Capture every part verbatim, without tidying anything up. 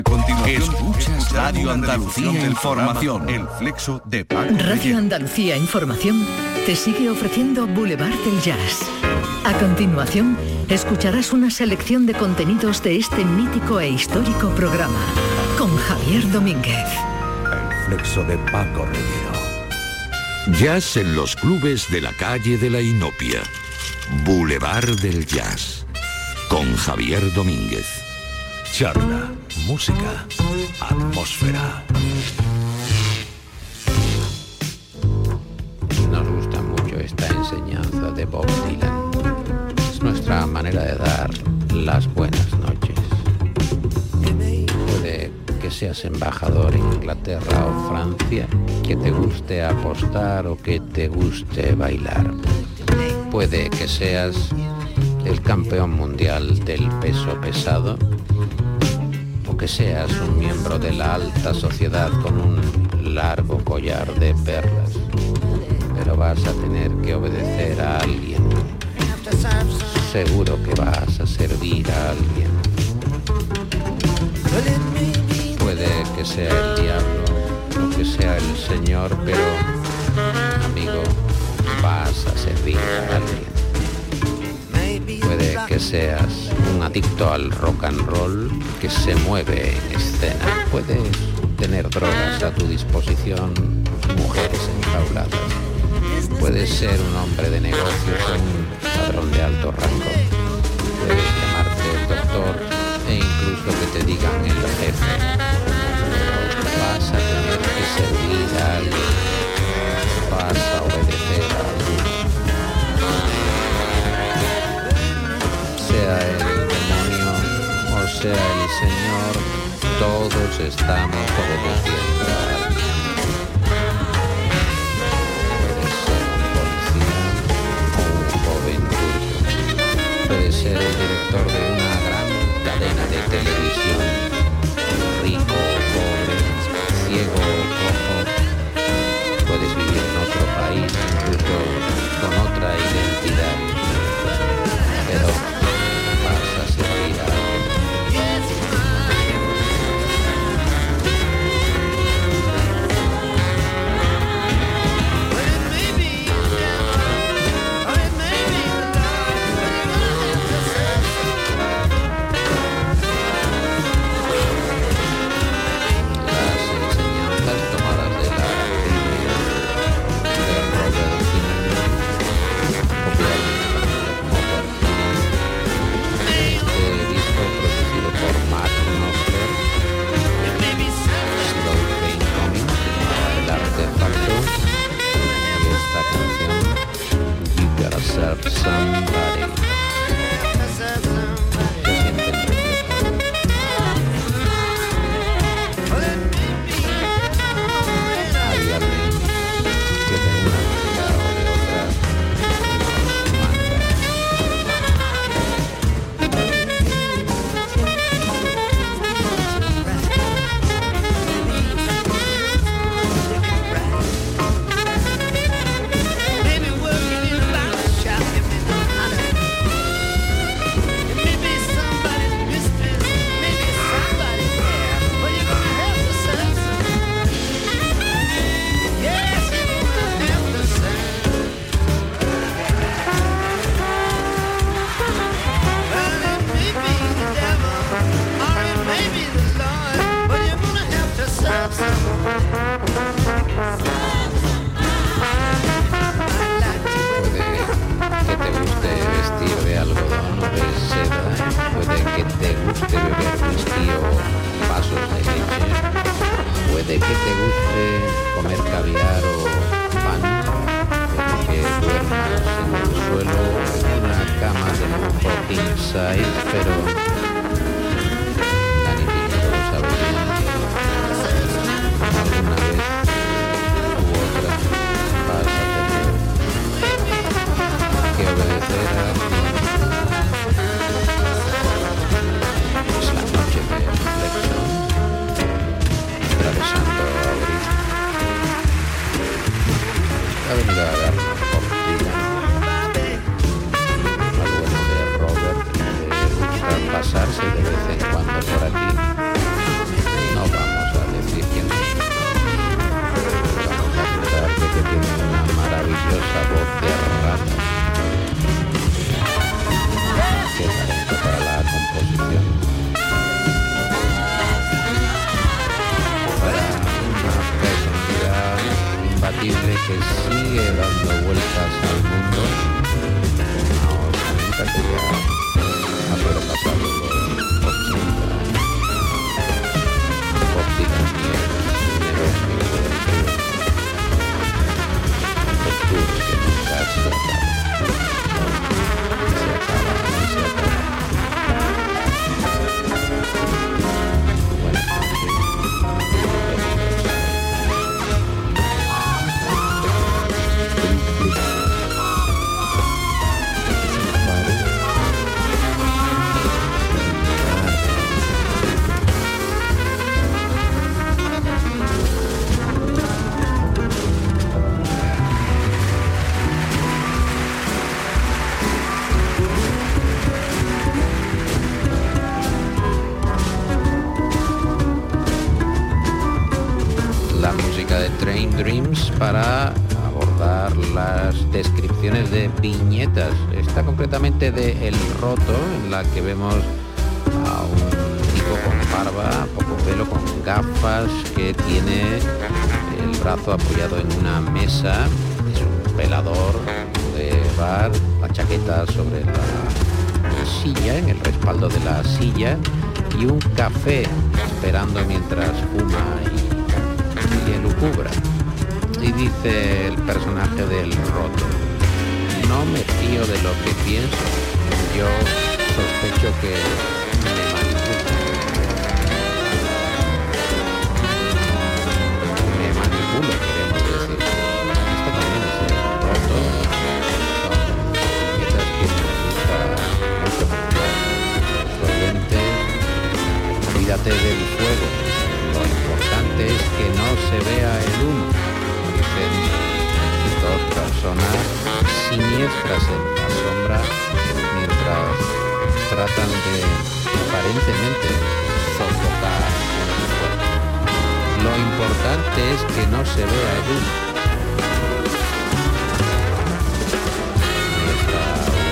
Escuchas Radio Andalucía Información. El flexo de Paco Radio Reyero. Andalucía Información te sigue ofreciendo Boulevard del Jazz. A continuación, escucharás una selección de contenidos de este mítico e histórico programa con Javier Domínguez. El flexo de Paco Reyero. Jazz en los clubes de la calle de la Inopia. Boulevard del Jazz. Con Javier Domínguez. Charla, música, atmósfera. Nos gusta mucho esta enseñanza de Bob Dylan. Es nuestra manera de dar las buenas noches. Puede que seas embajador en Inglaterra o Francia, que te guste apostar o que te guste bailar. Puede que seas el campeón mundial del peso pesado, o que seas un miembro de la alta sociedad con un largo collar de perlas, pero vas a tener que obedecer a alguien. Seguro que vas a servir a alguien. Puede que sea el diablo o que sea el Señor, pero, amigo, vas a servir a alguien. Puede que seas un adicto al rock and roll que se mueve en escena. Puedes tener drogas a tu disposición, mujeres enjauladas. Puedes ser un hombre de negocios o un ladrón de alto rango. Puedes llamarte doctor e incluso que te digan el jefe. Pero vas a tener que servir a alguien. Vas a obedecer a alguien. Sea el demonio o sea el Señor, todos estamos obedeciendo a alguien. Puedes ser un policía o un joven turco. Puedes ser el director de una gran cadena de televisión, rico o pobre, ciego o cojo. Puedes vivir en otro país, incluso con otra identidad. Pero vas a servir a alguien. Las enseñanzas tomadas de la Biblia de Robert Kennedy, popularmente conocido como Bob Dylan. Este disco producido por Mark Knopfler, Slow Train Coming, el artefacto, y esta canción, You Gotta Serve Somebody. Se siente el reflejo. Hay alguien que de una manera o de otra nos manda. Puede que te guste vestir de algodón o de seda, puede que te guste beber whisky o vasos de leche, puede que te guste comer caviar o pan, puede que duermas en el suelo o en una cama de lujo king size, pero la niñita lo sabe bien. Alguna vez u otra vas a tener que obedecer a alguien. Es la noche de reflexión, atravesando abril. Ha venido a dar por Dylan, al bueno de Robert, le gusta pasar que sigue dando vueltas al mundo, nos comenta que ya ha sobrepasado los ochenta años. Bob Dylan y el primero amigo del tour. El tour que nunca se acaba. Se acaba, no se acaba. Buenas noches. De Train Dreams para abordar las descripciones de viñetas, esta concretamente de El Roto, en la que vemos a un tipo con barba, poco pelo, con gafas, que tiene el brazo apoyado en una mesa, es un velador de bar, la chaqueta sobre la silla, en el respaldo de la silla, y un café esperando mientras fuma y y elucubra. Y dice el personaje del Roto: no me fío de lo que pienso, yo sospecho que me manipulan. Me manipulo, queremos decir. Esto también es El Roto. Son viñetas que nos gusta mucho, solventes. Cuídate del fuego. Lo importante es que no se vea el humo, dicen dos personas siniestras en la sombra mientras tratan de aparentemente sofocar un fuego. Lo importante es que no se vea el humo. Nuestra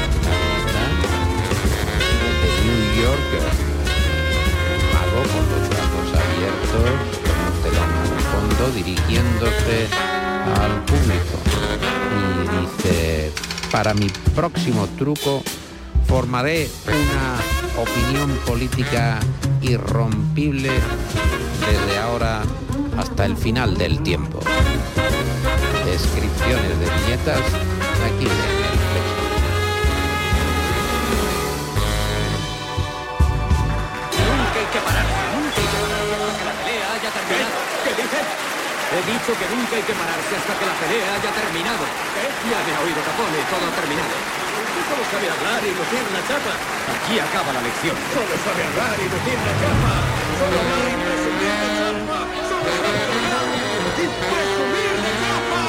una de New Yorker, mago con los brazos abiertos, con un telón al fondo, dirigiéndose al público, y dice: para mi próximo truco formaré una opinión política irrompible desde ahora hasta el final del tiempo. Descripciones de viñetas aquí en el Flexo. Nunca hay que pararse, nunca hay que pararse hasta que la pelea haya terminado. ¿Qué, ¿Qué dices? He dicho que nunca hay que pararse hasta que la pelea haya terminado. ¿Qué? Ya me ha oído, Capone, todo ha terminado. Usted solo sabe hablar y lucir la chapa. Aquí acaba la lección. Solo sabe hablar y lucir la chapa. Solo hablar y presumir la chapa. Solo sabe hablar y presumir la chapa.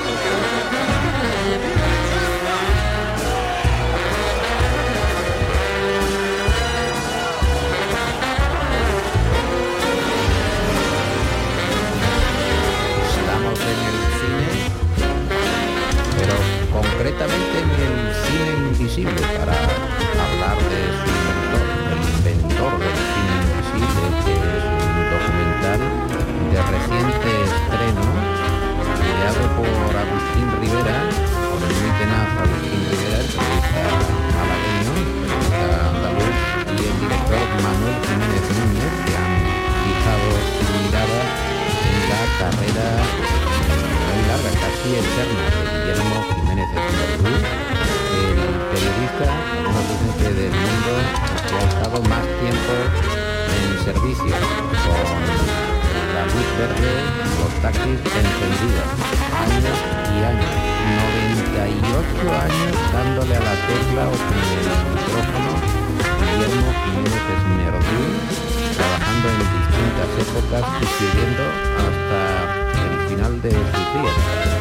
Estamos en el cine, pero concretamente en el cine invisible, para hablar de su inventor, el inventor del cine invisible, que es un documental de reciente estreno, creado por Agustín Rivera, por el muy tenaz Agustín Rivera, el periodista malagueño, periodista andaluz, y el director Manuel Jiménez Núñez, que han fijado su mirada en la carrera muy larga, casi eterna, de Guillermo Jiménez Núñez, el periodista más decente del mundo que ha estado más tiempo en servicio, con la luz verde, los taxis encendidos, años y años, noventa y ocho años dándole a la tecla o con el micrófono. Guillermo Jiménez Esmerdú, trabajando en distintas épocas, sucediendo hasta el final de sus días.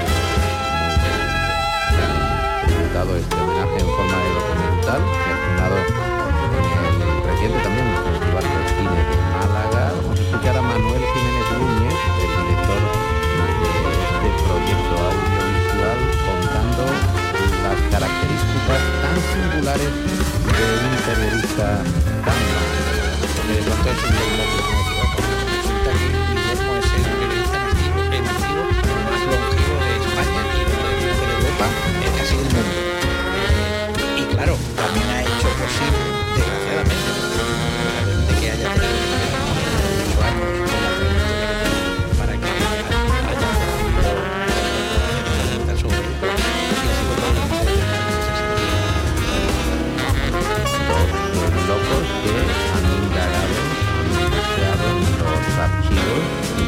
Dado este homenaje en forma de documental, que ha estrenado en el reciente también el Festival de Cine de Málaga. Vamos a escuchar a Manuel Jiménez Núñez, el director de este proyecto audiovisual, contando las características tan singulares de un periodista tan grande. Resulta que Guillermo es el periodista en activo más longevo de España.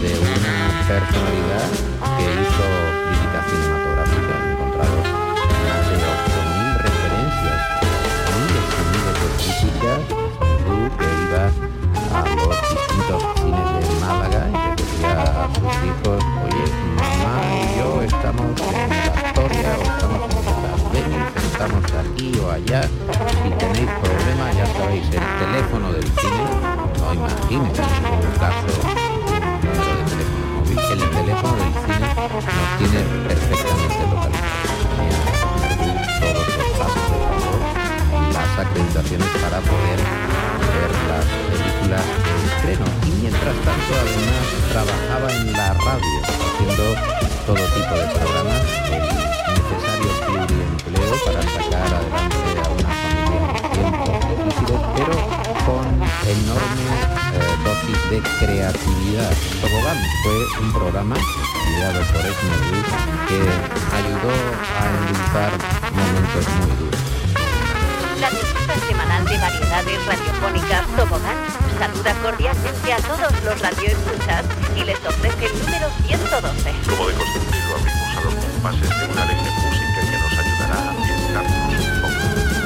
de una personalidad que hizo crítica cinematográfica. He encontrado más de ocho mil referencias, miles y miles de críticas, que iba a los distintos cines de Málaga y le decía a sus hijos: oye, mamá y yo estamos en la Historia, o estamos en las Venis, estamos aquí o allá, si tenéis problemas ya sabéis, el teléfono del cine, no imagines un caso, un número de teléfono móvil, el teléfono del cine nos tiene perfectamente localizados. Tenía todos los pasos de favor y las acreditaciones para poder ver las películas de estreno, y mientras tanto además trabajaba en la radio haciendo todo tipo de programas, el necesario pluriempleo para sacar adelante a una familia en tiempos difíciles, pero con enorme eh, dosis de creatividad. Tobogán fue un programa ideado por Esme Ruiz que ayudó a endulzar momentos muy duros. La revista semanal de variedades radiofónicas Tobogán saluda cordialmente a todos los radioescuchas y les ofrece el número ciento doce. Como de costumbre, lo abrimos a los compases de una alegre música que nos ayudará a ambientarnos un poco.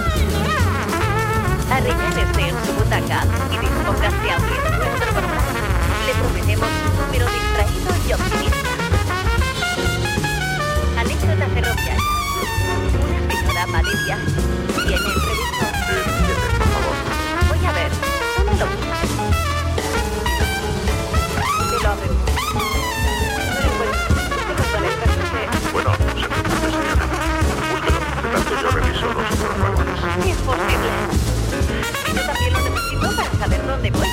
Arréglese en su butaca y dispóngase a oír nuestro programa. Le prometemos un número distraído y optimista. Anécdota ferroviaria. Una señora va de viaje. ¿Tiene el revisor? El billete, por favor. Voy a ver. ¿Dónde lo puse? ¿Dónde lo abro? No lo encuentro. Búsquelo con el cartucho. Bueno, no se preocupe, señora. Búsquelo. De tanto yo reviso los otros vagones. Es posible. Y yo también lo necesito para saber dónde voy.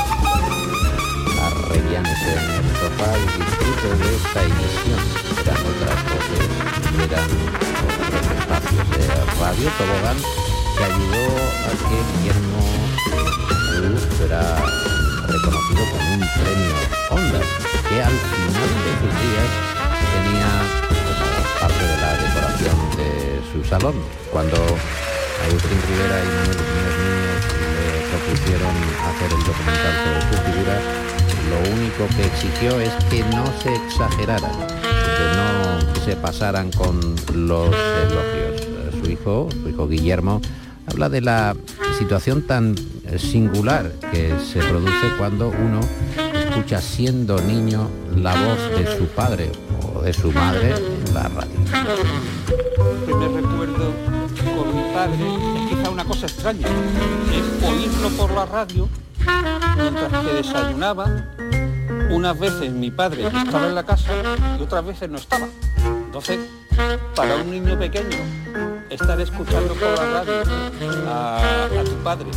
Arreglánese en el sofá y disfrute de esta emisión. Eran otras voces, eran otros espacios de radio. Tobogán que ayudó a que Guillermo Cruz fuera reconocido con un premio Ondas, que al final de sus días tenía como parte de la decoración de su salón. Cuando Agustín Rivera y Manuel Muñoz Niños le propusieron hacer el documental sobre su figura, lo único que exigió es que no se exageraran, que no se pasaran con los elogios. Su hijo, su hijo Guillermo, habla de la situación tan singular que se produce cuando uno escucha siendo niño la voz de su padre o de su madre en la radio. El primer recuerdo con mi padre es quizá una cosa extraña, es oírlo por la radio mientras que desayunaba. Unas veces mi padre estaba en la casa y otras veces no estaba. Entonces, para un niño pequeño, estar escuchando por la radio a, a tu padre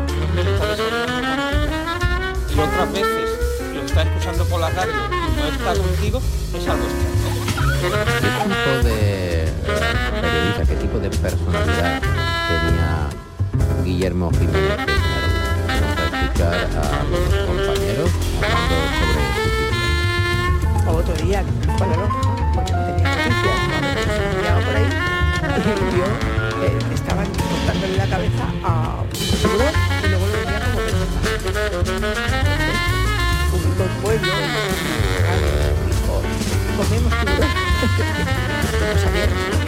y otras veces lo está escuchando por la radio y no está contigo, es algo extraño. ¿Qué tipo de periodista, qué tipo de personalidad tenía Guillermo Jiménez? Vamos a escuchar a los compañeros hablando sobre su figura. Otro día, bueno, no, porque no tenía noticias, no me por ahí, y vio que estaban cortándole la cabeza a un tiburón y luego lo vendían como persona. Publicó el pueblo y dijo, comemos tiburón. No sabía.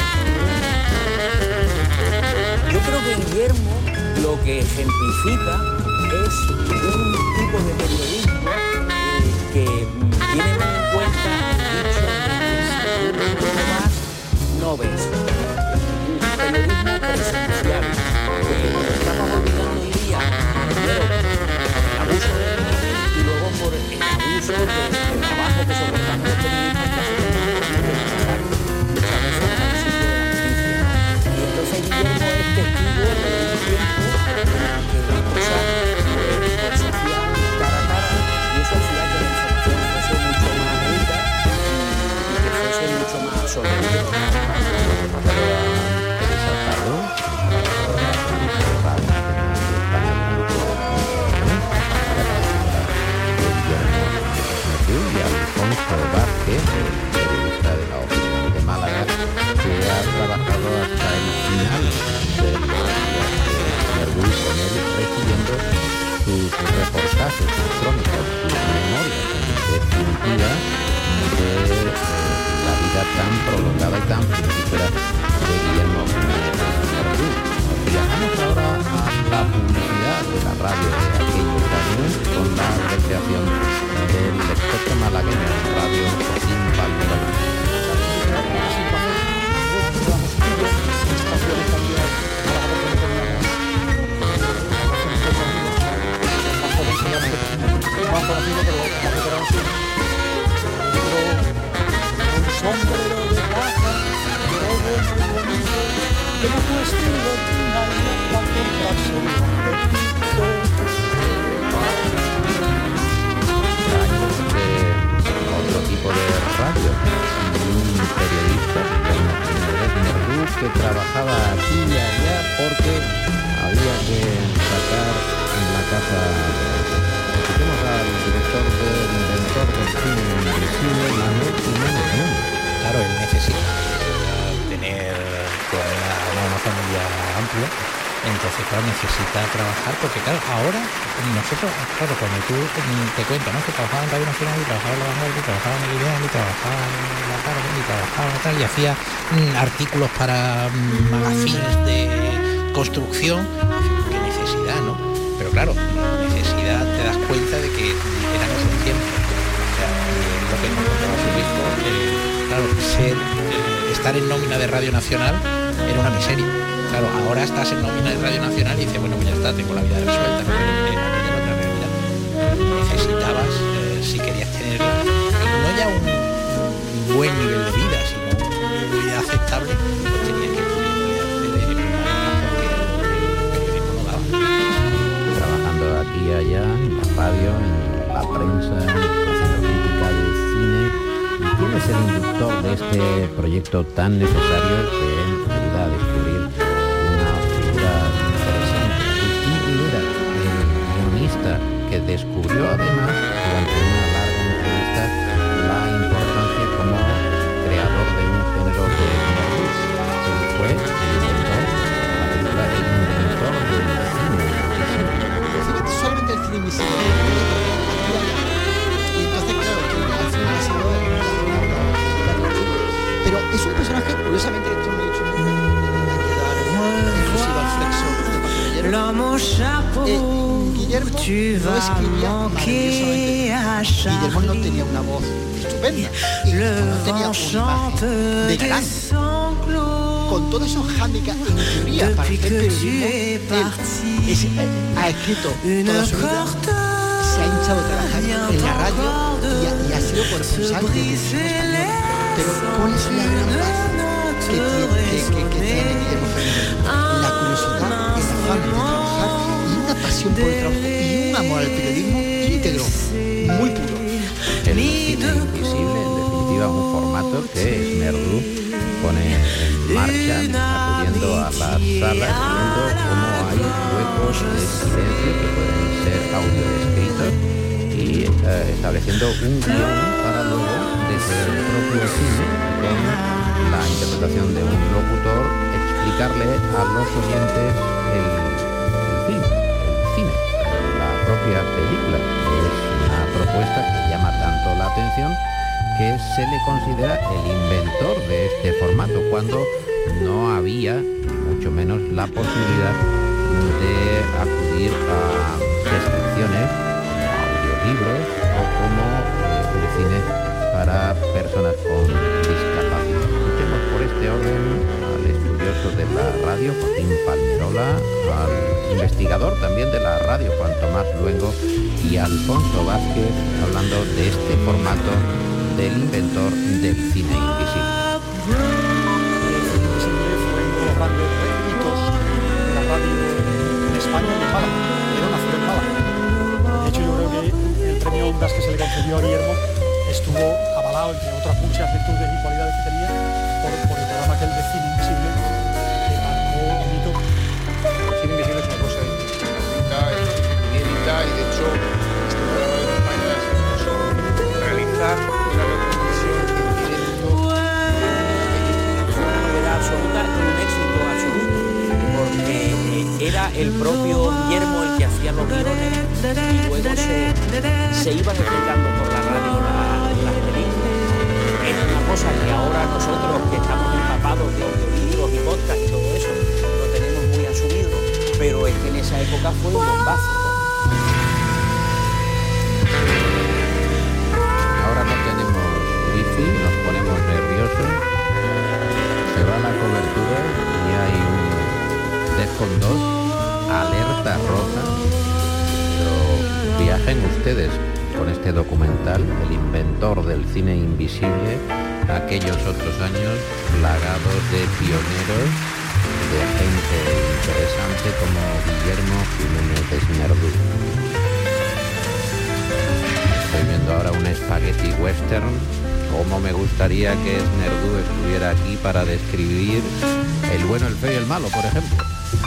Yo creo que Guillermo lo que ejemplifica es un tipo de periodismo eh, que tiene muy en cuenta el dicho de que si tú no vas, no ves. Un periodismo presencial, porque nos estamos olvidando hoy día, primero, el abuso del móvil y luego por el abuso del trabajo que soportamos los periodistas que hacemos muchas veces al sitio de la noticia. Y entonces Guillermo es testigo de un tiempo que una cosa por social, cara a cara, y eso hacía que la información fuese mucho más rica y que fuese mucho más sorprendente. Y Alfonso definitiva de eh, la vida tan prolongada y tan fructífera de Guillermo Verdú. Viajamos ahora a la publicidad de la radio de aquellos años con la recreación del experto malagueño en radio Joaquín Palmerola. Más conocido, pero más veterano sí. Un sombrero de paja, todo muy bonito, que no fue estilo ordinario para comprarse un apetito. Otro tipo de radio, un periodista, Verdú, que trabajaba aquí y allá porque había que sacar en la casa. Tenemos al director del inventor del cine invisible, Manuel Jiménez Núñez. Claro, él necesita tener toda una, una familia amplia, entonces claro, necesita trabajar, porque claro, ahora nosotros, claro, cuando tú te cuentas, ¿no? Que trabajaba en Radio Nacional y trabajaba en La Vanguardia, y trabajaba en El Ideal, y trabajaba en La Tarde, y trabajaba en tal, y hacía mm, artículos para mm, magazines de construcción. Qué necesidad, ¿no? Pero claro, necesidad, te das cuenta de que eran esos tiempos. O sea, eh, lo que nos contaba su hijo, eh, claro, ser, eh, estar en nómina de Radio Nacional era una miseria. Claro, ahora estás en nómina de Radio Nacional y dices, bueno, pues ya está, tengo la vida resuelta, ¿no? Pero en aquella otra realidad necesitabas, eh, si querías tener no ya un, un buen nivel de vida, sino un nivel de vida aceptable, pues tenías que ir de primavera porque el periodismo no daba. Trabajando aquí y allá, en la radio, en la prensa, haciendo crítica de cine. ¿Y quién es el inductor de este proyecto tan necesario que ayuda a descubrir una figura interesante? Agustín Rivera, el guionista que descubrió además durante una larga entrevista la importancia como creador de un género de nervios. Él fue el inventor, la película El inventor del cine invisible. Solamente el cine invisible. Y entonces, claro, que al final ha sido pero es un personaje, curiosamente, esto me he dicho, me va a quedar exclusivo al flexo de Guillermo. Eh, Guillermo no escribía maravillosamente. Guillermo no tenía una voz estupenda y no tenía una imagen de gran. Con todos esos handicaps en teoría para hacer periodismo, él es, eh, ha escrito toda su vida, se ha hinchado de trabajar en la radio y ha, y ha sido corresponsal de televisión española. Pero ¿cuál es la gran base que tiene, que, que, que tiene Guillermo Fernández? La curiosidad, el afán de trabajar y una pasión por el trabajo y un amor al periodismo íntegro, muy puro. El cine invisible, en definitiva, un formato que Verdú pone en marcha, acudiendo a las salas, viendo cómo hay huecos de silencio que pueden ser audio escritos y eh, estableciendo un guión para luego, desde el propio cine, con la interpretación de un locutor, explicarle a los oyentes el, el film, el cine, la propia película. Es una propuesta que llama tanto la atención que se le considera el inventor de este formato, cuando no había, mucho menos, la posibilidad de acudir a descripciones como audiolibros o como eh, el cine para personas con discapacidad. Escuchemos por este orden al estudioso de la radio, Joaquín Palmerola, al investigador también de la radio, Juan Tomás Luengo, y Alfonso Vázquez, hablando de este formato del inventor del cine invisible. El invisible fue uno de los grandes hitos de la radio en España y en Málaga. Era una ciudad en Málaga. De hecho, yo creo que el premio Ondas que se le concedió a Guillermo estuvo avalado, entre otras muchas virtudes y cualidades que tenía, por, por el programa aquel de cine invisible que marcó un hito. El cine invisible es una cosa inédita, inédita y de hecho este programa de España se puso a realizar una retransmisión en directo. Era absoluta y un éxito absoluto, porque era el propio Guillermo el que hacía los guiones y luego se, se iban explicando por la radio la con dos alertas rojas, pero viajen ustedes con este documental, El inventor del cine invisible, aquellos otros años plagados de pioneros, de gente interesante como Guillermo Jiménez Esnerdú. Estoy viendo ahora un spaghetti western. Cómo me gustaría que Esnerdú estuviera aquí para describir El bueno, el feo y el malo, por ejemplo.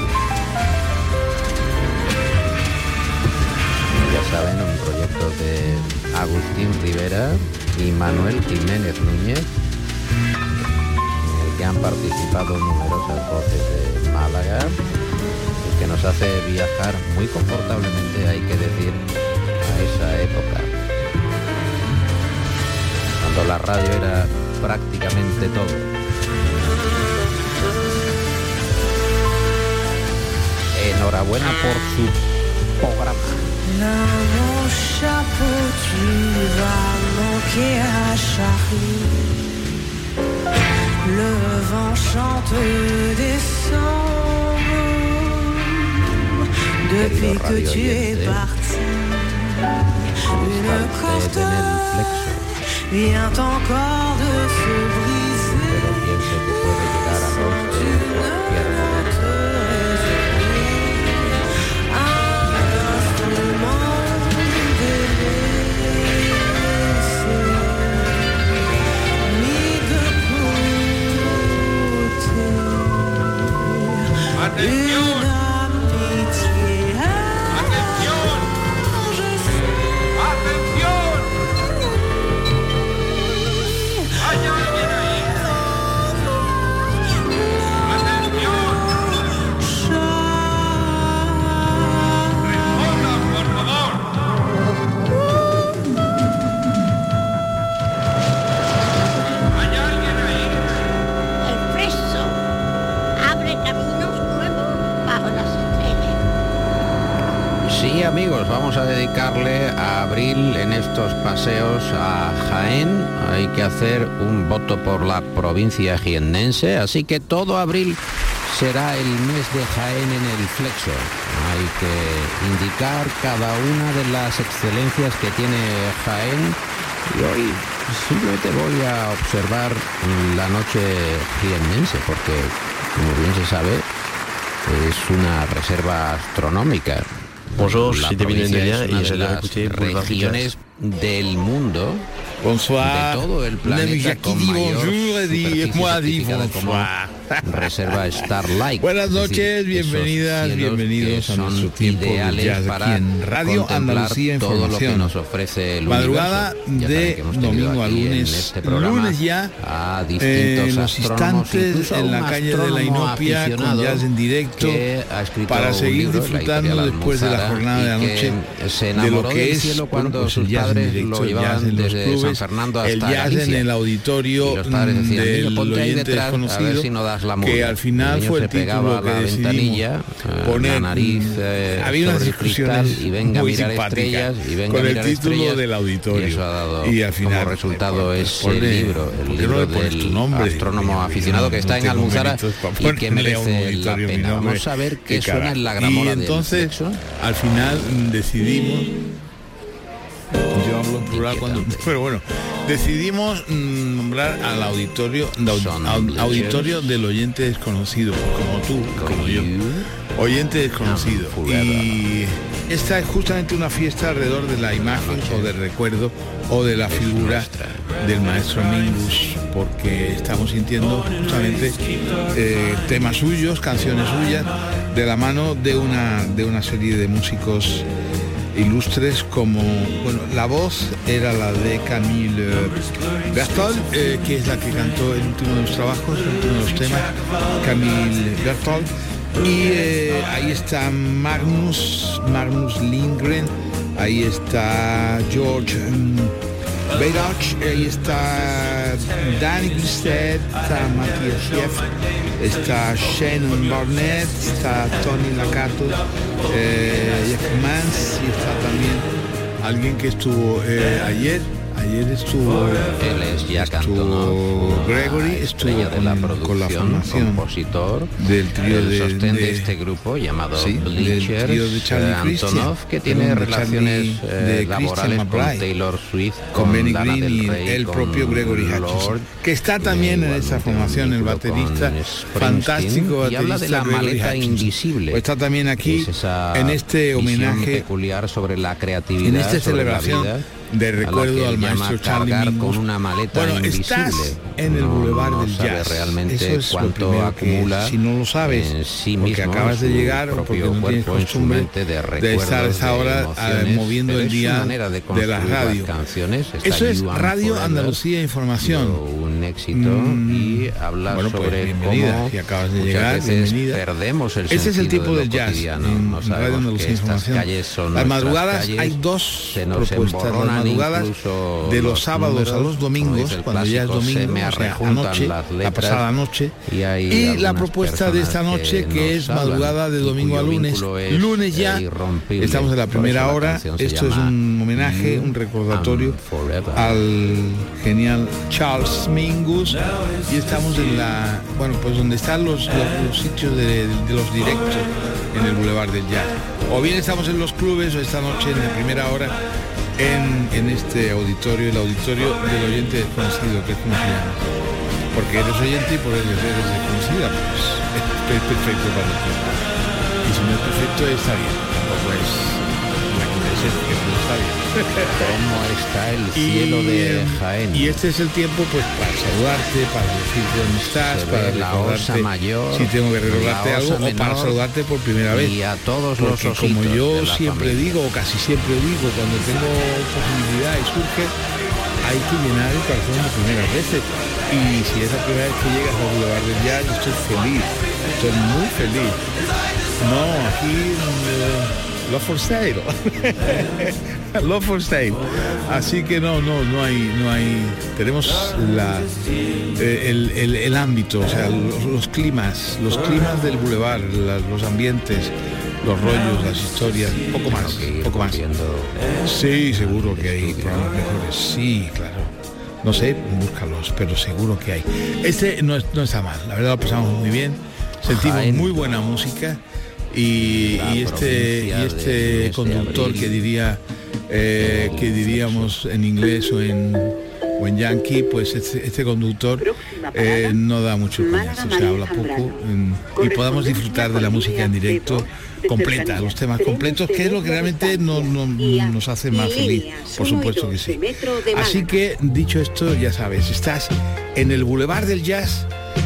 Ya saben, un proyecto de Agustín Rivera y Manuel Jiménez Núñez, en el que han participado numerosas voces de Málaga, y que nos hace viajar muy confortablemente, hay que decir, a esa época, cuando la radio era prácticamente todo. Enhorabuena por su programa. Là, mon chapeau, tu vas manquer à Charlie. Le vent chante décembre depuis que tu es parti. Une corde vient encore de se briser. Pero piense que puede llegar a agosto y cualquier momento. ¡Atención! ¡Atención! ¡Atención! ¡Hay alguien ahí! ¡Atención! ¡Respondan, por favor! ¿Hay alguien ahí? El preso abre caminos nuevos bajo las estrellas. Sí, amigos, vamos a dedicarle a abril en estos paseos a Jaén. Hay que hacer un voto por la provincia jiennense, así que todo abril será el mes de Jaén en el Flexo. Hay que indicar cada una de las excelencias que tiene Jaén, y hoy simplemente voy a observar la noche jiennense, porque, como bien se sabe, es una reserva astronómica. Bonjour, je La suis David provincia Nendelia es una y de j'adore las écouter Boulevard du regiones del mundo, Bonsoir. de todo el planeta, con dit mayor bonjour et dit superficie moi dit certificada como bonsoir. reserva Starlight. Buenas Es decir, noches, esos bienvenidas, cielos bienvenidos que a son nuestro tiempo de ideales jazz para aquí en Radio contemplar Andalucía todo lo que Información. nos ofrece el Madrugada universo. Ya saben de que hemos tenido domingo a aquí en lunes, este programa lunes ya, a eh, distintos los astrónomos, instantes incluso a en un la calle de la astrónomo Inopia con aficionado jazz en directo que ha escrito para un seguir libro, La disfrutando Editorial después de la Almuzara, jornada de la y noche que se de lo enamoró que del es cielo bueno, cuando pues sus el jazz en padres directo, lo el jazz llevaban en los desde San clubes, Fernando hasta el jazz Galicia. en el auditorio Y los padres decían, del niño, ponte ahí oyente detrás, a ver desconocido, si no das la que muda. al final El niño fue se el pegaba título a que la decidimos ventanilla, eh, poner. la nariz eh, Había unas sobre el cristal discusiones y venga a muy mirar simpáticas estrellas y venga con a el mirar título estrellas, del auditorio, y eso ha dado y al final como resultado pues, ese ponle, libro, el ¿por qué no libro le pones tu del nombre? astrónomo Digo, aficionado no, que está no en tengo Almuzara méritos para y que ponerle a un merece la auditorio mi pena. nombre. Vamos a ver qué Qué suena cara. en la gramola Y entonces, del Flexo. al final mm, decidimos, yo hablo en plural cuando, pero bueno, decidimos mm, nombrar al auditorio, al auditorio del oyente desconocido, como tú, como yo, oyente desconocido. Y esta es justamente una fiesta alrededor de la imagen o del recuerdo o de la figura del maestro Mingus, porque estamos sintiendo justamente eh, temas suyos, canciones suyas, de la mano de una, de una serie de músicos ilustres, como, bueno, la voz era la de Camille Berthold, eh, que es la que cantó el último de los trabajos, el último de los temas, Camille Berthold, y eh, ahí está Magnus, Magnus Lindgren, ahí está George um, Beirach, ahí está Danny Glisted, está Matthias Schiff, está Shannon Barnett, está Tony Lacato, eh, Jack Mans, y está también alguien que estuvo eh, ayer Ayer estuvo, él es Jack estuvo Antonoff, Gregory, estuvo de con, la con la producción, formación compositor del trío el de, sostén de, de este grupo llamado sí, del Bleachers, trío de Charlie eh, Christian, Antonoff, que tiene de relaciones Charlie- eh, de laborales Christian con McBride, Taylor Swift, con con Benny Lana Green del y Rey, el con propio Gregory Lord, Hutchinson, que está también en esa formación, el baterista, fantástico y habla de baterista la Gregory maleta Hutchinson. invisible. Pues está también aquí Es esa en este visión homenaje, peculiar sobre la creatividad, en esta sobre la celebración vida, de a la que recuerdo al él llama maestro Charlie cargar Mingus. con una maleta Bueno, invisible. estás en el No- Boulevard no del sabe Jazz. realmente Eso es lo cuánto primero que, acumula si no lo sabes, en sí porque mismo, acabas de en su llegar o porque propio no tienes cuerpo, en su costumbre mente, de de recuerdos, estar a esa de hora emociones, eh, moviendo pero el es su día manera de de la construir las radio. canciones. Está Eso es You and Radio Forever, Andalucía Información. un éxito, Mm, y habla bueno, pues, sobre bienvenida, cómo si acabas de muchas llegar, veces bienvenida. perdemos el Ese es el sentido tipo de del lo jazz cotidiano. en No Radio sabemos Andalucía que estas Información. calles son Las nuestras madrugadas calles, hay dos se nos propuestas, las emborronan madrugadas incluso de los los sábados a números, los como domingos, dice el cuando ya es clásico, se domingo, me o sea, arrejuntan anoche, las la letras, pasada noche, y, hay y la algunas propuesta de esta personas noche, que que es nos hablan madrugada de y domingo a cuyo lunes, vínculo es, lunes ya, eh, irrompible. estamos en la Por primera eso la hora, canción se esto es llama un homenaje, You un recordatorio and Forever. al genial Charles Mingus, y estamos en la, bueno, pues donde están los, los, los sitios de, de los directos en el Boulevard del Jazz. O bien estamos en los clubes, o esta noche en la primera hora en, en este auditorio, el auditorio del oyente desconocido, que es como se llama. Porque eres oyente y por ello eres desconocida, pues es perfecto para ti. Y si no es perfecto, está bien. Tampoco es la quintesencia, pero está bien. ¿Cómo está el cielo y, de Jaén? Y este es el tiempo pues para saludarte, para decirte dónde estás, Se para ve la recordarte osa mayor, si tengo que recordarte la algo, osa o para menor, saludarte por primera vez. y a todos los Porque como ositos yo de la siempre familia. digo, o casi siempre digo, cuando tengo posibilidad y surge, hay que llenar el corazón las primeras veces. Y si es la primera vez que llegas al Boulevard del Jazz, yo estoy feliz, estoy muy feliz. No, aquí eh, Love for Sale. Love for Sale. Así que no, no, no hay, no hay. Tenemos la, eh, el, el, el ámbito, o sea, los, los climas, los climas del Boulevard, la- los ambientes, los rollos, las historias, poco más, poco más. Sí, seguro que hay programas mejores, sí, claro. No sé, búscalos, pero seguro que hay. Este no, es- no está mal, la verdad lo pasamos muy bien, sentimos Jaén. muy buena música y, La y este, provincia y del este mes de conductor abril. que diría, eh, que diríamos en inglés o en, o en yankee, pues este, este conductor eh, no da mucho coñazo, o sea, habla poco mm, y podamos disfrutar de la música en directo completa, los temas completos, que es lo que realmente no- no- nos hace más feliz, por supuesto que sí. Así que, dicho esto, ya sabes, estás en el Boulevard del Jazz,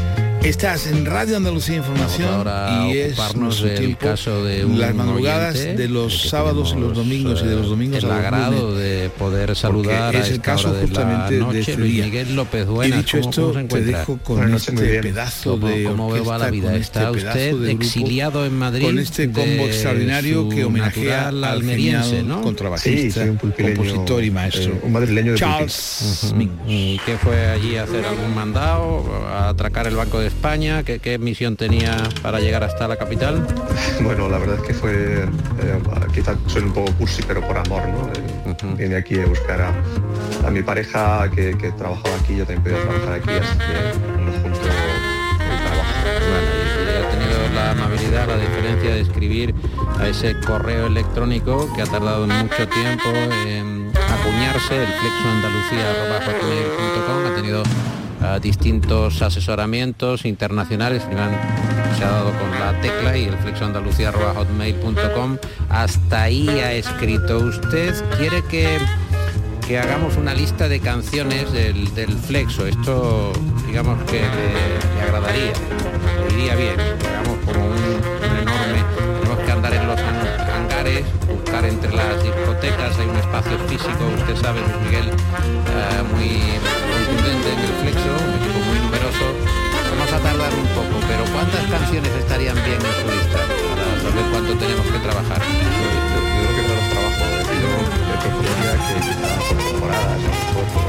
estás en Radio Andalucía Información, Vamos ahora y a es ocuparnos nuestro del tiempo, caso de un las madrugadas oyente de los que sábados y los tenemos, domingos y de los domingos el a los agrado lunes, de poder saludar porque a es el esta caso hora de la justamente de noche, este Luis día. Miguel López Y Buenas. dicho ¿Cómo- esto, cómo se te encuentra? dejo con este pedazo ¿Cómo, de cómo va orquesta, la vida? con ¿Está este pedazo usted de grupo, exiliado en Madrid? con este combo de extraordinario que su homenajea natural al almeriense, genial ¿no? contrabajista, Sí, soy un pulpileño, compositor y maestro, eh, un madrileño de Charles Ujú. Mingus. ¿Y qué fue allí a hacer algún mandado? ¿A atracar el Banco de España? ¿Qué, qué misión tenía para llegar hasta la capital? Bueno, la verdad es que fue, eh, quizás soy un poco cursi, pero por amor, ¿no? Eh, Vine aquí a buscar a, a mi pareja que, que trabajaba aquí, yo también podía trabajar aquí, así que nos juntó el trabajo. Bueno, y he tenido la amabilidad, la deferencia de escribir a ese correo electrónico que ha tardado mucho tiempo en acuñarse, el flexo andalucía arroba hotmail punto com. Ha tenido uh, distintos asesoramientos internacionales, primero se ha dado con la tecla y el flexo andalucía arroba hotmail punto com. Hasta ahí ha escrito. ¿Usted quiere que que hagamos una lista de canciones del, del flexo? Esto, digamos que le, le agradaría, le iría bien. Hagamos como un, un enorme, tenemos que andar en los han- hangares, buscar entre las discotecas, hay un espacio físico, usted sabe, Luis Miguel, eh, muy contundente en el flexo, un equipo muy numeroso. Vamos a tardar un poco, pero ¿cuántas canciones estarían bien en su lista? Para saber cuánto tenemos que trabajar. Yo creo que no los trabajo, es decir, yo le propondría que quizás por temporadas, a lo mejor por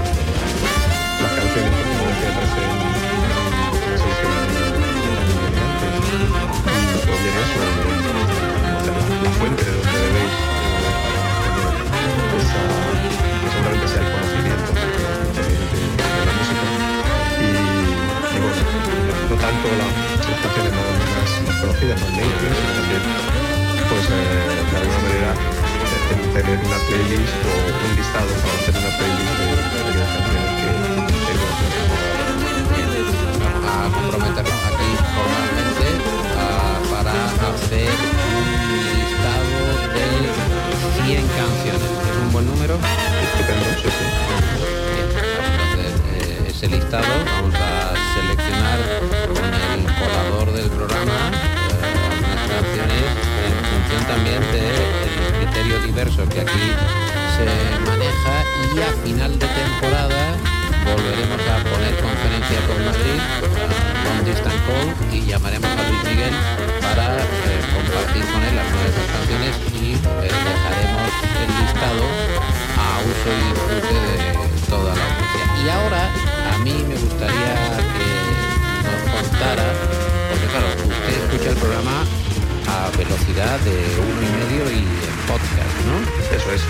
las canciones que tengo que aparecer en una selección de antes, y o bien eso, o sea, la, la fuente de donde debéis eh, esa, que seguramente sea el conocimiento, canciones más, más, más conocidas, más mainstream, sino también, pues, eh, de alguna manera, eh, tener una playlist o un listado para hacer una playlist de, de aquellas canciones que tengo. Vamos a comprometernos aquí formalmente uh, para hacer un listado de cien canciones. ¿Es un buen número? Estupendo, sí, sí. Bien, vamos a hacer eh, ese listado. Vamos a seleccionar con el colador del programa eh, algunas canciones en función también del criterio diverso que aquí se maneja, y a final de temporada volveremos a poner conferencia con Madrid, uh, Long Distance Call, y llamaremos a Luis Miguel para eh, compartir con él algunas de esas canciones y eh, dejaremos el listado a uso y disfrute de toda la audiencia. Y ahora a mí me gustaría que nos contara, porque claro, usted escucha el programa a velocidad de uno y medio y en podcast, ¿no? Eso es.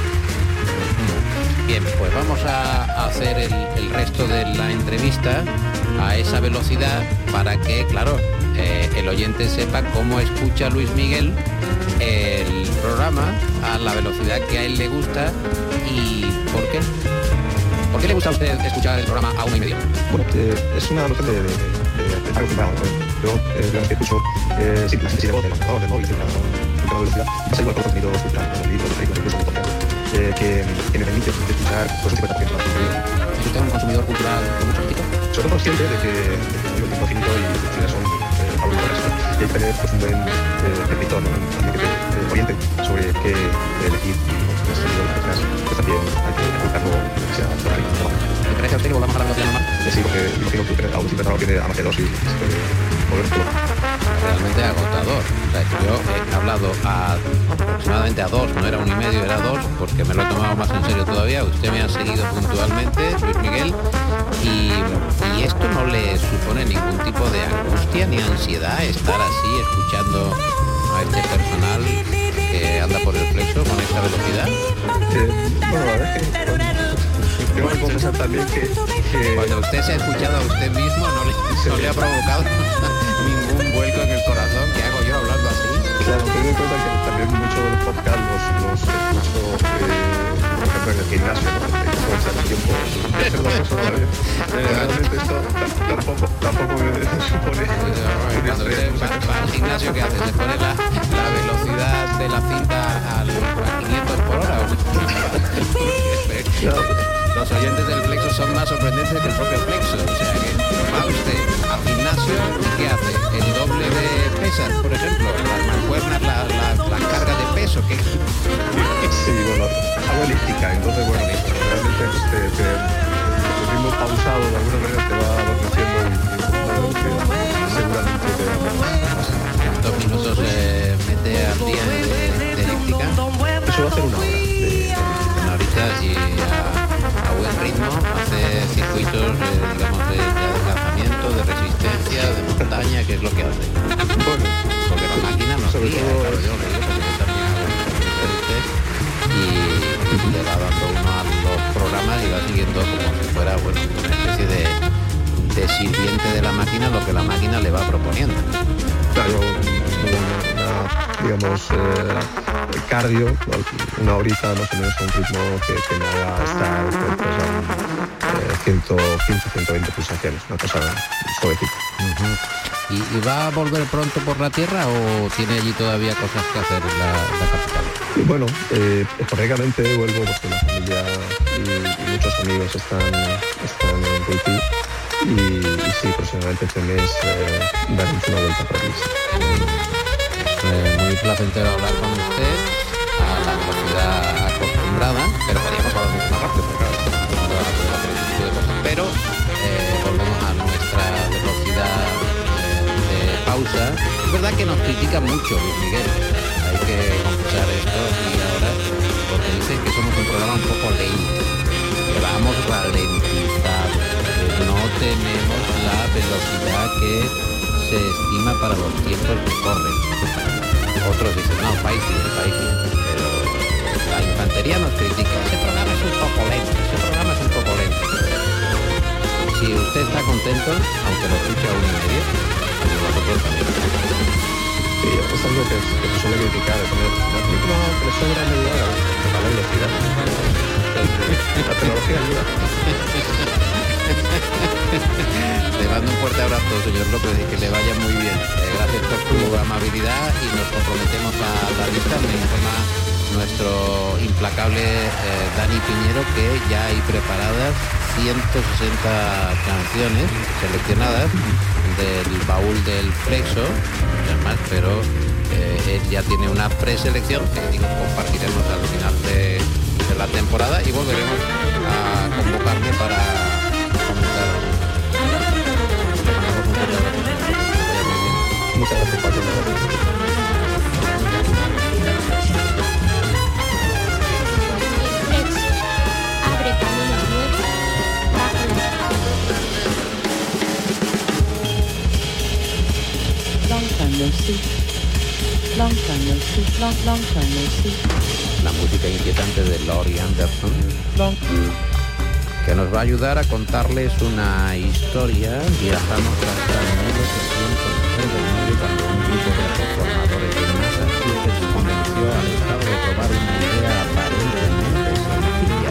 Bien, pues vamos a hacer el, el resto de la entrevista a esa velocidad para que, claro, eh, el oyente sepa cómo escucha Luis Miguel el programa a la velocidad que a él le gusta y por qué. ¿Por qué le gusta a usted escuchar el programa a uno y medio? Bueno, eh, es una noción de, de, de, de algo que va. Yo eh, realmente escucho eh, sí, la gente si de voz, del ordenador, del móvil, de una de velocidad, pasa igual con contenido cultural, con libros, películas, incluso de podcast, eh, que, que me permite escuchar pues, un cincuenta por ciento de la vida. ¿Es usted un consumidor cultural con mucho crítico? Soy consciente de que, de que el tiempo finito y las oportunidades son eh, auditores, ¿no? Y hay que tener pues, un buen eh, permitor, ¿no? También que te eh, oriente sobre qué elegir y pues, pues también hay que ocultarlo que sea horario. ¿Le parece a usted que volvamos a la velocidad normal? Sí, porque imagino que usted aún siempre tiene a más de dos y se puede mover todo. Realmente agotador. O sea, yo he hablado a aproximadamente a dos, no era un y medio, era dos, porque me lo he tomado más en serio todavía. Usted me ha seguido puntualmente, Luis Miguel, y, y esto no le supone ningún tipo de angustia ni ansiedad estar así escuchando a este personal que anda por el Flexo con esta velocidad. Eh, bueno, la verdad es que tengo que confesar también que, que cuando usted se ha escuchado a usted mismo no le, no le ha provocado ningún vuelco en el corazón. ¿Qué hago yo hablando así? Claro, ten en cuenta que también muchos de los podcasts los, los escucho, eh, por ejemplo, en el gimnasio, ¿no? Tengo ese tiempo de hacer dos cosas a la vez. Realmente esto tampoco, tampoco me supone... Cuando usted va, va al gimnasio, ¿qué hace? ¿Se pone la, la velocidad de la cinta al, a quinientos por hora? Claro. Los oyentes del Flexo son más sorprendentes que el propio Flexo. O sea que va usted al gimnasio y ¿qué hace? El doble de pesas, por ejemplo, las mancuernas, la, la, las cargas de peso. ¿Qué? Sí, bueno, hago elíptica, entonces bueno, realmente este, este, el ritmo pausado de alguna manera te va adormeciendo y, y seguramente te va más. ¿Cuántos minutos eh, mete al día de, de elíptica? Suelo hacer una hora de una horita y a, a buen ritmo hace circuitos eh, digamos de, de desplazamiento, de resistencia, de montaña, ¿qué es lo que hace? Bueno, porque la máquina no sobre guía, todo claro, yo lo digo porque yo también hago eso de usted y, y le va dando uno a los programas y va siguiendo como si fuera bueno una especie de, de sirviente de la máquina lo que la máquina le va proponiendo. Claro, una, digamos, eh, cardio, una horita más o menos a un ritmo que, que me haga estar pues, a un, eh, ciento quince, ciento veinte pulsaciones, una cosa suavecita. Uh-huh. ¿Y, ¿Y va a volver pronto por la tierra o tiene allí todavía cosas que hacer en la, la capital? Bueno, eh, esporádicamente vuelvo porque la familia y, y muchos amigos están, están en Haití. Y, y sí, próximamente este mes eh, daremos una vuelta por allí. Eh, muy placentero hablar con usted a la velocidad acostumbrada, pero podríamos hablar mucho más rápido porque ahora estamos acostumbrados a hacer este tipo de cosas. Pero eh, volvemos a nuestra velocidad eh, de pausa. Es verdad que nos critica mucho Luis Miguel, hay que confesar esto y ahora, porque dicen que somos un programa un poco lento, que vamos ralentizados, que no tenemos la velocidad que se estima para los tiempos que corren. Otros dicen, no, país bien, país bien, pero la infantería nos critica, ese programa es un poco lento, ese programa es un poco lento. Si usted está contento, aunque lo escuche a uno y medio, nosotros nosotros también. Sí, esto es algo que, que se suele criticar. Es que la película que le sobra media hora de la velocidad. La tecnología ayuda. Le mando un fuerte abrazo, señor López, y que le vaya muy bien. Eh, gracias por su amabilidad y nos comprometemos a la lista. Me informa nuestro implacable eh, Dani Piñero que ya hay preparadas ciento sesenta canciones seleccionadas del baúl del Flexo, además, pero eh, él ya tiene una preselección que digo compartiremos al final de, de la temporada y volveremos a convocarle para comentar. Muchas gracias, Paco. Abre caminos nuevos bajo las Long time no see. Long time no see. Long, long time no see. La música inquietante de Laurie Anderson, Long. que nos va a ayudar a contarles una historia. Viajamos hasta mil ochocientos sesenta y nueve cuando un grupo de transformadores de Massachusetts convenció al Estado de probar una idea aparentemente sencilla: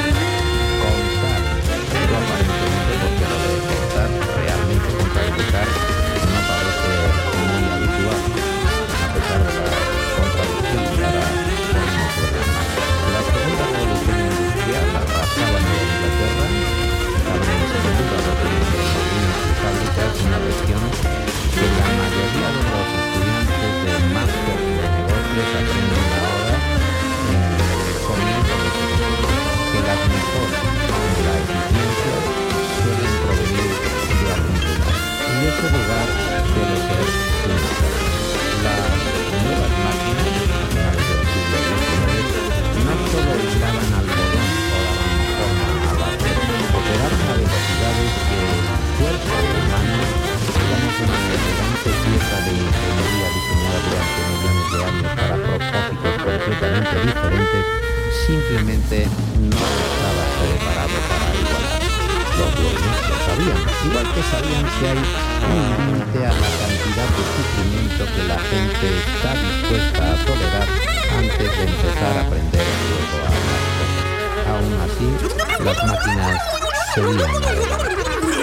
contar. Digo aparentemente porque lo de contar realmente contabilizar no parece muy habitual, a pesar de la contradicción para ponernos sobre las manos. La segunda revolución industrial arrasaba en Inglaterra, estaban enseñando a los niños de molinos y fábricas una lección que la mayoría de los estudiantes del máster de negocios aprenden ahora en el comienzo de su curso, que las mejoras en la eficiencia suelen provenir de algún lugar, y ese lugar debe ser una casa. Las nuevas máquinas a finales del siglo diecinueve no solo hilaban algodón o daban forma al acero, operaban a velocidades que el cuerpo humano, digamos una elegante pieza de ingeniería diseñada durante millones de años para propósitos completamente diferentes, simplemente no estaba preparado para igualar. Los dueños lo sabían, igual que sabían que hay un límite a la cantidad de sufrimiento que la gente está dispuesta a tolerar antes de empezar a aprender luego a amar cosas. Aún así, las máquinas seguían adelante.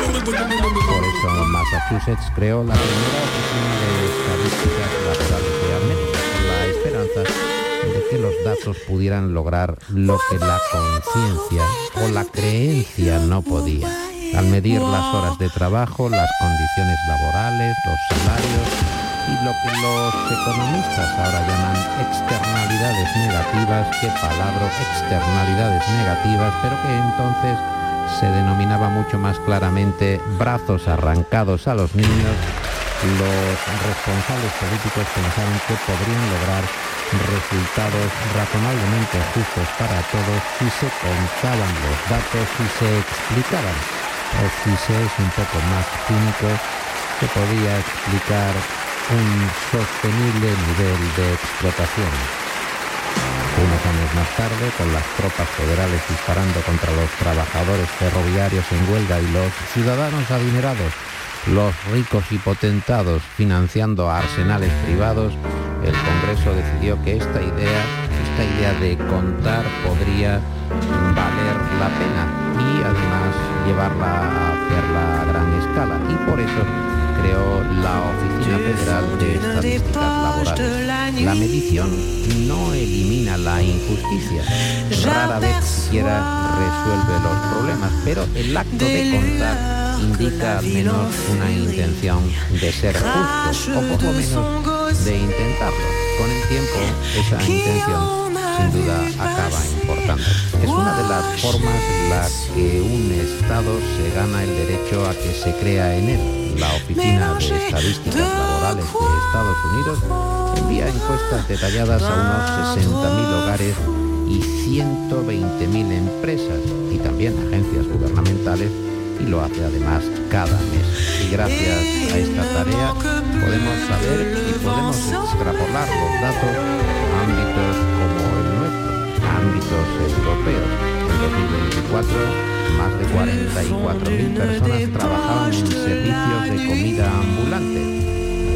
Por eso Massachusetts creó la primera oficina de estadísticas laborales de América, con la esperanza de que los datos pudieran lograr lo que la conciencia o la creencia no podía, al medir las horas de trabajo, las condiciones laborales, los salarios y lo que los economistas ahora llaman externalidades negativas. Qué palabra, externalidades negativas, pero que entonces se denominaba mucho más claramente brazos arrancados a los niños. Los responsables políticos pensaron que podrían lograr resultados razonablemente justos para todos si se contaban los datos, si se explicaban, o si se es un poco más cínico, se podía explicar un sostenible nivel de explotación. Unos años más tarde, con las tropas federales disparando contra los trabajadores ferroviarios en huelga y los ciudadanos adinerados, los ricos y potentados financiando a arsenales privados, el Congreso decidió que esta idea, esta idea de contar podría valer la pena y además llevarla a hacerla a gran escala, y por eso creó la Oficina Federal de Estadísticas Laborales. La medición no elimina la injusticia, rara vez siquiera resuelve los problemas, pero el acto de contar indica al menos una intención de ser justo, o por lo menos de intentarlo. Con el tiempo, esa intención sin duda acaba importando. Es una de las formas en las que un Estado se gana el derecho a que se crea en él. La Oficina de Estadísticas Laborales de Estados Unidos envía encuestas detalladas a unos sesenta mil hogares y ciento veinte mil empresas y también agencias gubernamentales, y lo hace además cada mes. Y gracias a esta tarea podemos saber y podemos extrapolar los datos a ámbitos como el nuestro, a ámbitos europeos. En dos mil veinticuatro, más de cuarenta y cuatro mil personas trabajaban en servicios de comida ambulante.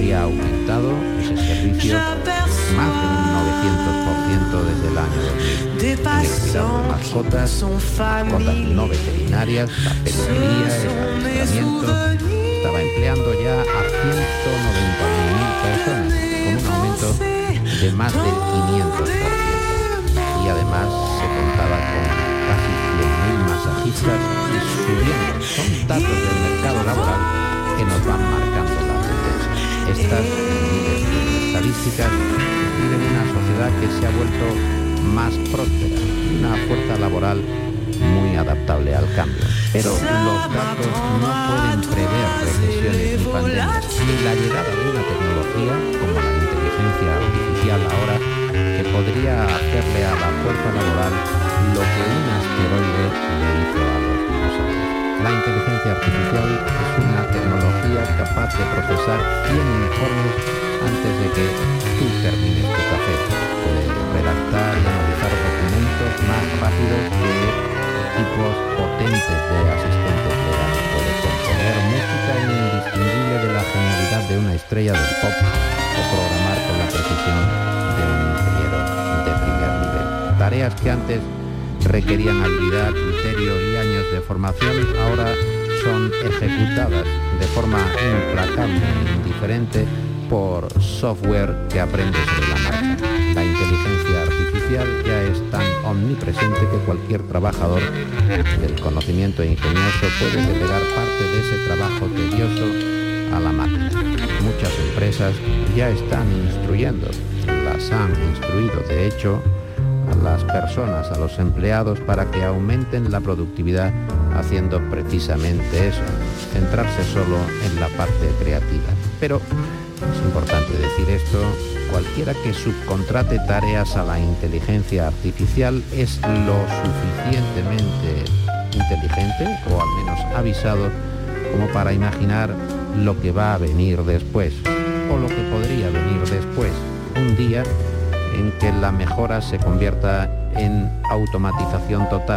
habría aumentado ese servicio más de un novecientos por ciento desde el año dos mil. En el cuidado de mascotas, mascotas no veterinarias, la peluquería, el adiestramiento, estaba empleando ya a ciento noventa mil personas, con un aumento de más del quinientos por ciento. Y además se contaba con casi cien mil masajistas y subiendo. Son datos del mercado laboral que nos van marcando la tendencia. Estas miles de estadísticas describen una sociedad que se ha vuelto más próspera y una fuerza laboral muy adaptable al cambio. Pero los datos no pueden prever recesiones ni pandemias, ni la llegada de una tecnología como la inteligencia artificial ahora, que podría hacerle a la fuerza laboral lo que un asteroide le hizo a los dinosaurios. La inteligencia artificial es una tecnología capaz de procesar cien informes antes de que tú termines tu café. Puede redactar y analizar documentos más rápidos que equipos potentes de asistentes legales. Puede componer música indistinguible de la genialidad de una estrella del pop o programar con la precisión de un ingeniero de primer nivel. Tareas que antes requerían habilidad, criterio y años de formación, ahora son ejecutadas de forma implacable e indiferente por software que aprende sobre la marcha. La inteligencia artificial ya es tan omnipresente que cualquier trabajador del conocimiento ingenioso puede delegar parte de ese trabajo tedioso a la máquina. Muchas empresas ya están instruyendo, las han instruido de hecho, a las personas, a los empleados, para que aumenten la productividad haciendo precisamente eso, centrarse solo en la parte creativa. Pero es importante decir esto, cualquiera que subcontrate tareas a la inteligencia artificial es lo suficientemente inteligente, o al menos avisado, como para imaginar lo que va a venir después, o lo que podría venir después, un día en que la mejora se convierta en automatización total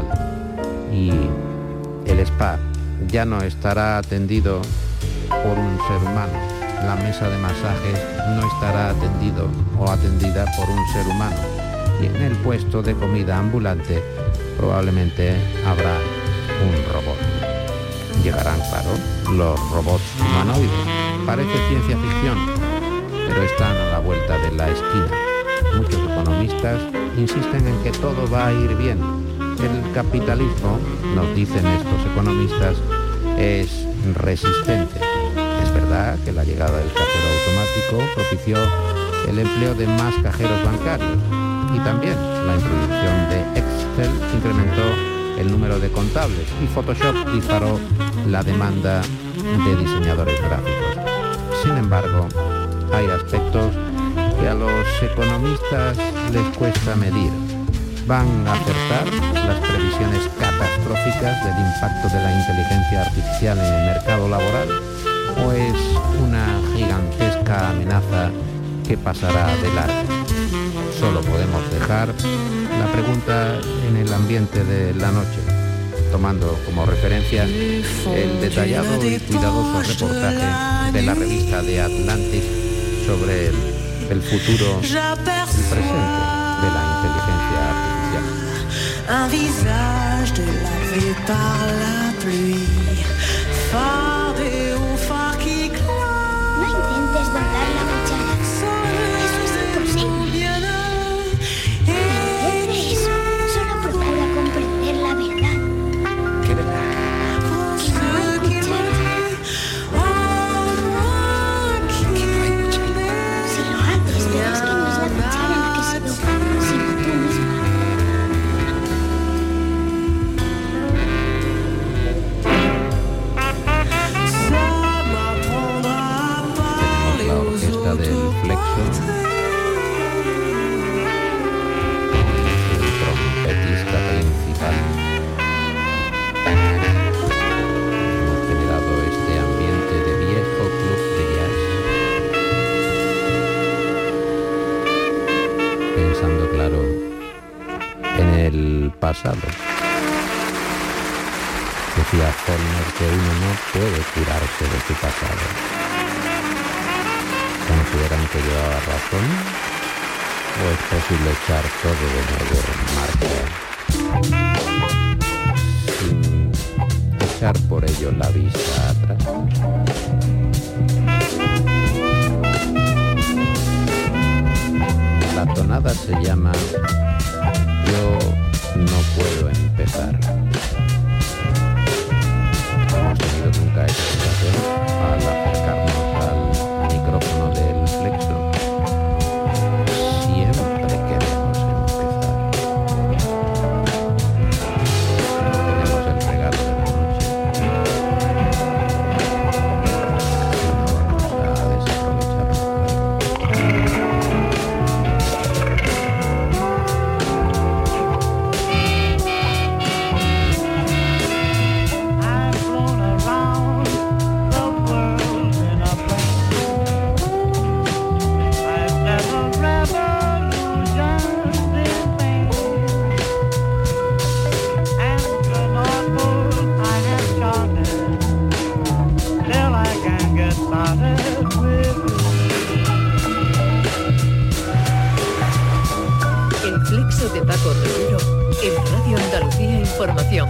y el spa ya no estará atendido por un ser humano, la mesa de masajes no estará atendido o atendida por un ser humano y en el puesto de comida ambulante probablemente habrá un robot. Llegarán, claro, los robots humanoides. Parece ciencia ficción, pero están a la vuelta de la esquina. Muchos economistas insisten en que todo va a ir bien. El capitalismo, nos dicen estos economistas, es resistente. Es verdad que la llegada del cajero automático propició el empleo de más cajeros bancarios y también la introducción de Excel incrementó el número de contables y Photoshop disparó la demanda de diseñadores gráficos. Sin embargo, hay aspectos que a los economistas les cuesta medir. ¿Van a acertar las previsiones catastróficas del impacto de la inteligencia artificial en el mercado laboral? ¿O es una gigantesca amenaza que pasará de largo? Solo podemos dejar la pregunta en el ambiente de la noche, tomando como referencia el detallado y cuidadoso reportaje de la revista The Atlantic sobre el el futuro, el presente de la inteligencia artificial. Un visage de lavé par la pluie, fardé au phare qui clame. No intentes doblar la cuchara. Eso es imposible. No entiendes eso. Solo procura comprender la verdad. ¿Qué verdad? Que no hay cuchara. Es que no es la cuchara la que se dobla, sino tú misma. La orquesta del Flexo, el trompetista principal. Hemos generado este ambiente de viejo club de jazz, pensando, claro, en el pasado. Decía Follner que uno no puede curarse de su pasado. consideran que llevaba razón? ¿O es posible echar todo de nuevo en marcha sin echar por ello la vista atrás? La tonada se llama Yo no puedo empezar. ¿No hemos tenido nunca esta sensación al acercarnos al micrófono del Flexo? Siempre queremos empezar. Tenemos el regalo de la noche. No vamos a desaprovecharlo. El Flexo de Paco Rivero en Radio Andalucía Información.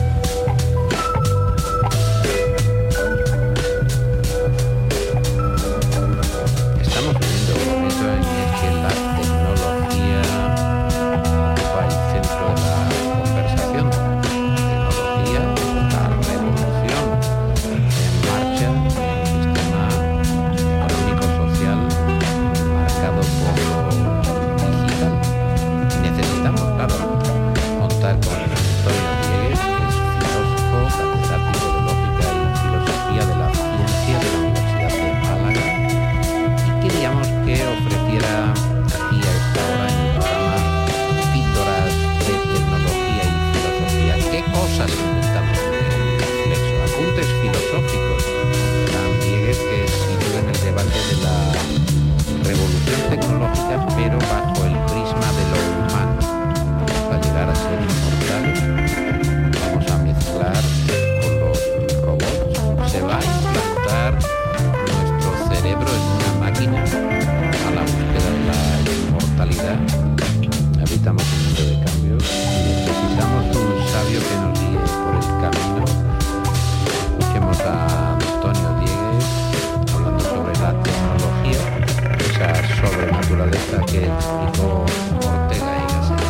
Estamos viviendo un momento en el que la tecnología ocupa el centro de la conversación. Tecnología, la revolución en marcha en un sistema económico-social marcado por lo digital. Necesitamos, claro, contar con Antonio Diegues, que es filósofo, catedrático de lógica y filosofía de la ciencia de la Universidad de Málaga, y queríamos que ofreciera aquí a esta hora en el programa píldoras de tecnología y filosofía. ¿Qué cosas inventamos en el Flexo? Apuntes filosóficos. San Diegues, que sitúa en el debate de la revolución tecnológica, pero bajo el prisma de lo humano. Para llegar a ser inmortales, vamos a mezclar con los robots. Se va a implantar nuestro cerebro en una máquina a la búsqueda de la inmortalidad. Habitamos un mundo de cambios y necesitamos un sabio que nos guíe por el camino. Escuchemos a Antonio Diegues hablando sobre la tecnología, esa sobrenaturaleza que explicó Ortega y Gasset.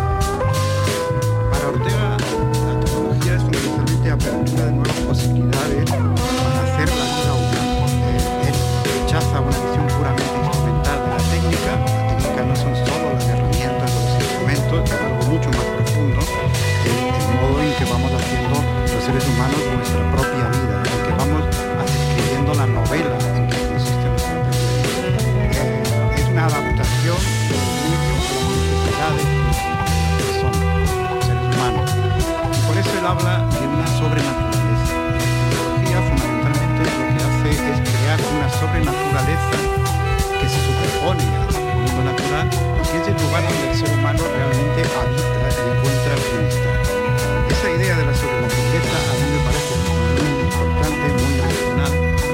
Para Ortega, la tecnología es fundamentalmente apertura de nuevas posibilidades para hacer la vida humana. Eh, él rechaza una visión puramente instrumental de la técnica. La técnica no son solo las herramientas o los instrumentos, es algo mucho más profundo, el, el modo en que vamos haciendo los seres humanos nuestra propia vida, en que vamos escribiendo la novela en que consiste nuestra propia vida. Eh, es una adaptación del medio a las necesidades de las personas, de los seres humanos. Y por eso él habla de una sobrenaturaleza. La tecnología fundamentalmente lo que hace es crear una sobrenaturaleza que se superpone al mundo natural, que es el lugar donde el ser humano realmente habita y encuentra el bienestar. Esa idea de la sobrenaturaleza a mí me parece muy importante, muy racional.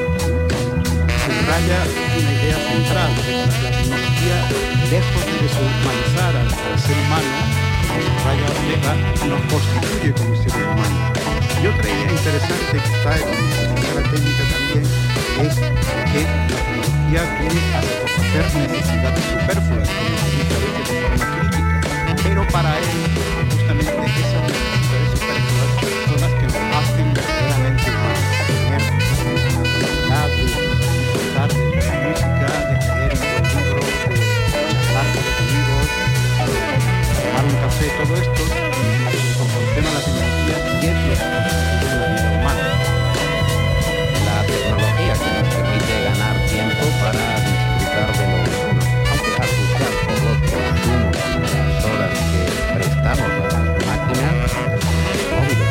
Subraya una idea central de que la tecnología, lejos de deshumanizar al, al ser humano, subraya Ortega, nos constituye como seres humanos. Y otra idea interesante que está en la técnica también es que la tecnología viene a satisfacer necesidades superfluas, como se dice a veces de forma crítica, pero para él justamente esas necesidades superfluas son las que nos hacen verdaderamente humanos. Tener la necesidad de disfrutar de la música, de leer un buen libro, de charlar con los amigos, de tomar un café, todo esto proporciona la tecnología y es lo que constituye la vida humana. La tecnología que nos permite ganar tiempo para disfrutar de lo humano, aunque a juzgar por los consumos y las horas que prestamos a las máquinas, los móviles,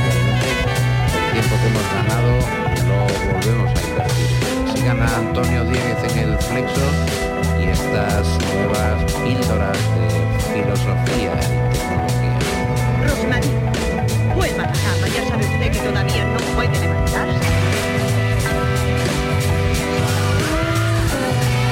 el tiempo que hemos ganado lo volvemos a invertir. Sigan a Antonio Diegues en el Flexo y estas nuevas píldoras de filosofía y tecnología. Rosmarie, vuelva a la cama, ya sabe usted que todavía no puede levantarse.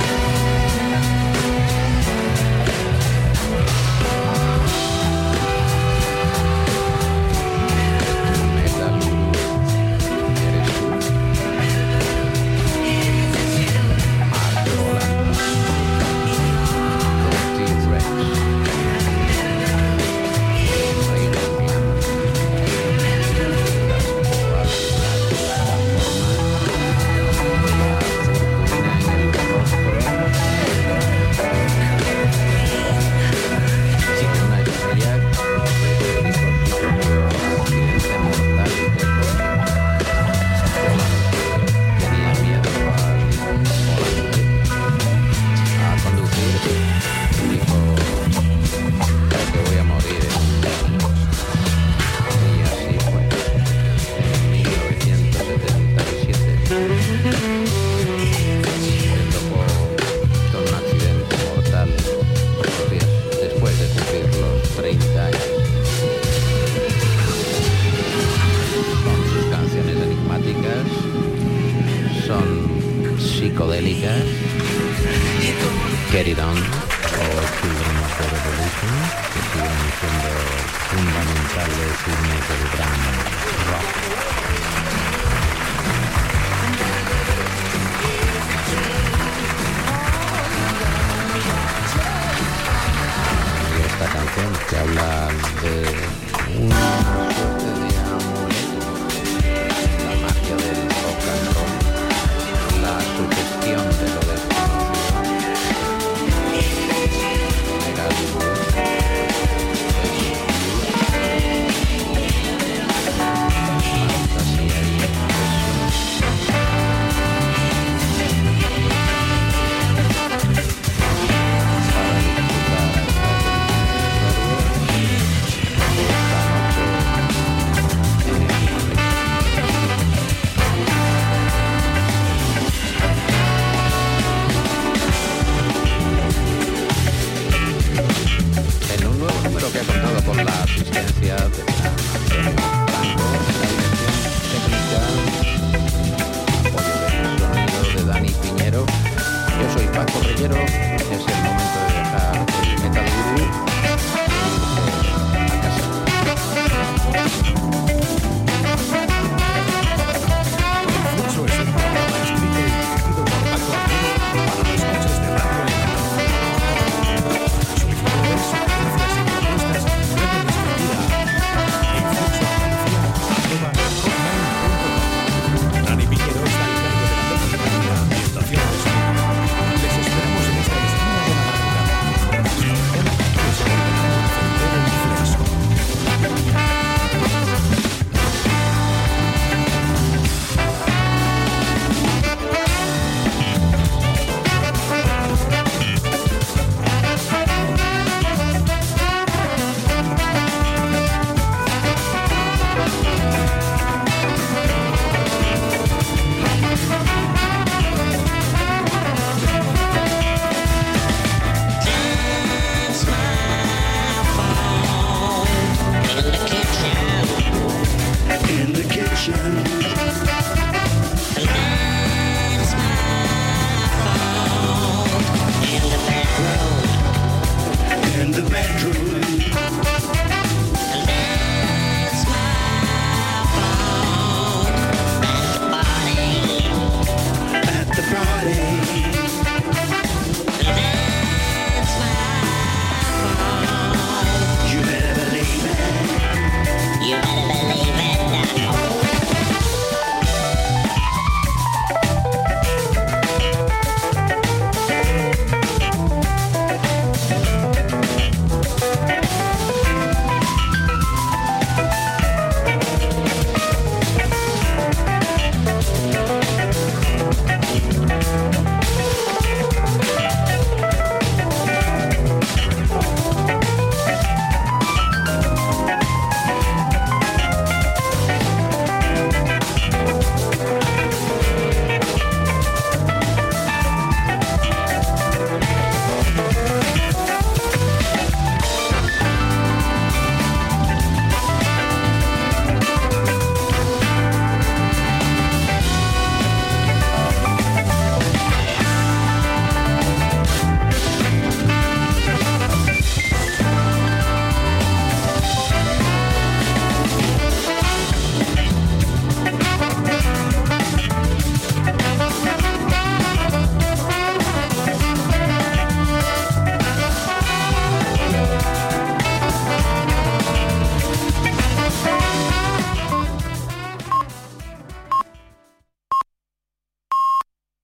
psicodélicas, Get It On o Children of the Revolution, que siguen siendo fundamentales himnos del gran rock.